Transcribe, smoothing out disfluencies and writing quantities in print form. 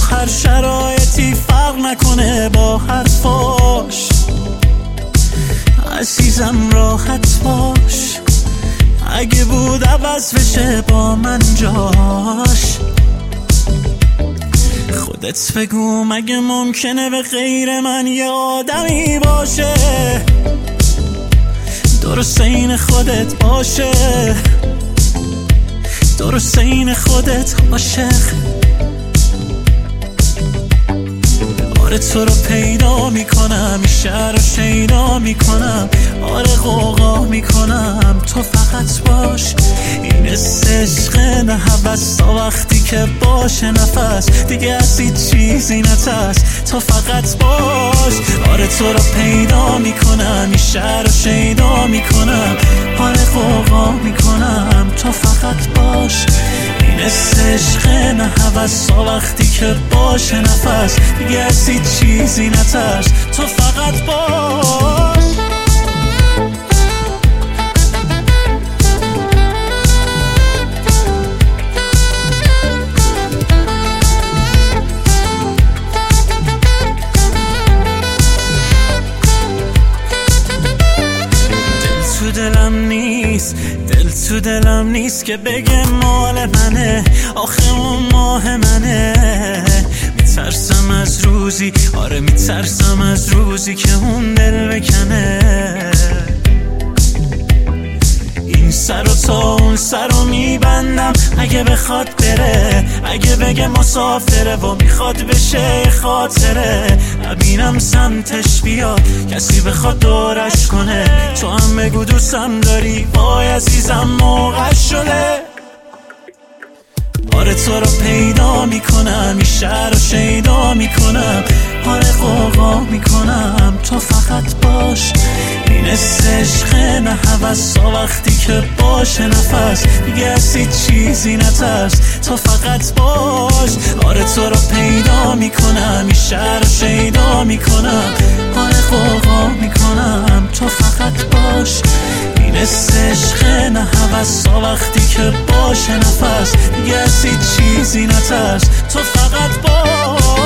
هر شرایطی فرق نکنه با حرفاش. عزیزم راحت باش، اگه بود عوض بشه با من جاش. خودت بگو مگه ممکنه به غیر من یه آدمی باشه درست این خودت باشه، درست این خودت عاشق. آره تو رو پیدا میکنم، این شهر رو شیدا میکنم، آره غوغا میکنم، تو فقط باش. این عشق نه هوس تا وقتی که باشه نفس دیگه از هیچ چیزی نترس، تو فقط باش. آره تو رو پیدا میکنم، این شهر رو شیدا میکنم، آره غوغا میکنم، تو فقط باش. این عشق نه هوس تا وقتی که باشه نفس دیگه از هیچ چیزی نترس، تو فقط باش. دل تو دلم نیست که بگه مال منه، آخه اون ماه منه. میترسم از روزی، آره میترسم از روزی که اون دل بکنه. این سر و تا اون سر رو میبندم اگه بخواد بره، اگه بگه مسافره و میخواد بشه خاطره. نبینم سمتش بیاد کسی بخواد دورش کنه، تو هم بگو دوستم داری، وای عزیزم موقع شده. آره تو رو پیدا میکنم، این شهر رو شیدا میکنم، آره غوغا میکنم، تو فقط باش. این عشق نه هوس تا وقتی که باشه نفس دیگه از هیچ چیزی نترس، تو فقط باش. آره تو رو پیدا میکنم، این شهر رو شیدا میکنم، آره غوغا میکنم، تو فقط باش. این عشق نه هوس تا وقتی که باشه نفس دیگه از هیچ چیزی نترس، تو فقط باش.